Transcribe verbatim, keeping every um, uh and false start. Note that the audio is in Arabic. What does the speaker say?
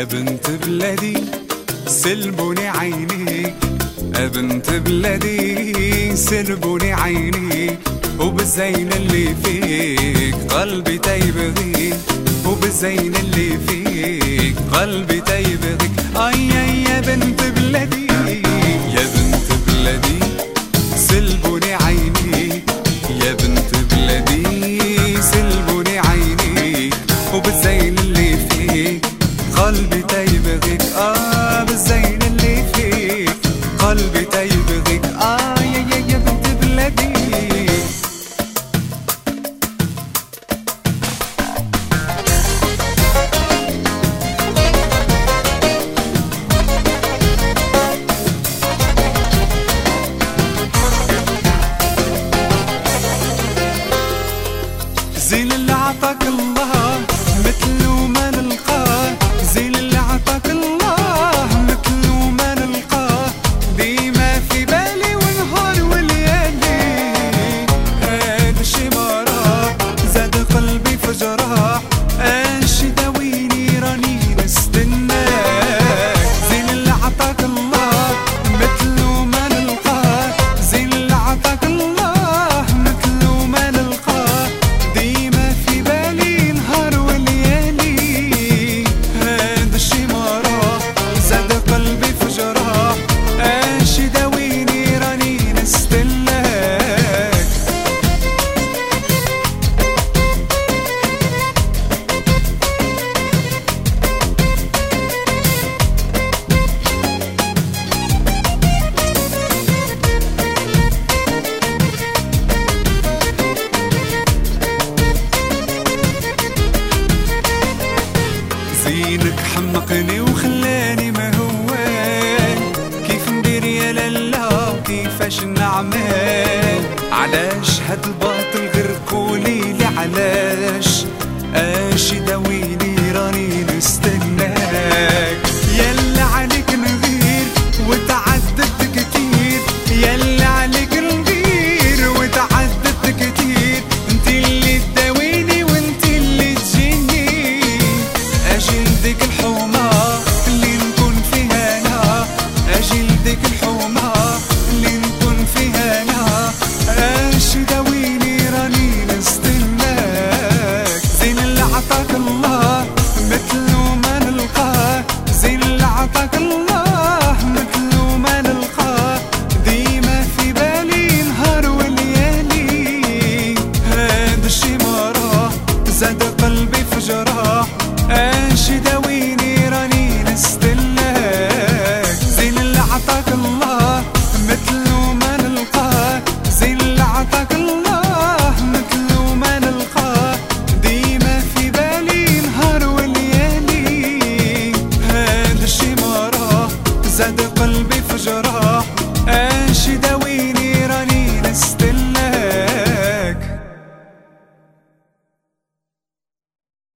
يا بنت بلادي سلبوني عينيك، يا بنت بلادي سلبوني عينيك، وبالزين اللي فيك قلبي تيبغيك، وبالزين اللي فيك قلبي تيبغيك. اي يا بنت بلادي يا بنت بلادي سلبوني عينيك، يا بنت بلادي سلبوني عينيك، وبالزين اللي فيك قلبي تيبغيك. اه بالزين اللي فيك قلبي تيبغيك. اه يا يا يا بنت بلادي. زين اللي عطاك الله مثله ما نلقاه، زين اللي عطاك الله مثله ما نلقاه، ديما في بالي ونهار وليالي. هذا الشي ما راه زاد قلبي في جراح، اش داويني راني نستناك. زين اللي عطاك الله مثله ما نلقاه، زين اللي عطاك الله مثله ما نلقاه، ديما في بالي نهار وليالي. هذا الشي ما راه زاد قلبي في جراح، اش داويني راني نستناك. زينك حمقني وخلاني ما هوان، كيف ندير يا لالا كيفاش نعمل؟ علاش هاد الباطل غير قوليلي علاش؟ اش داوي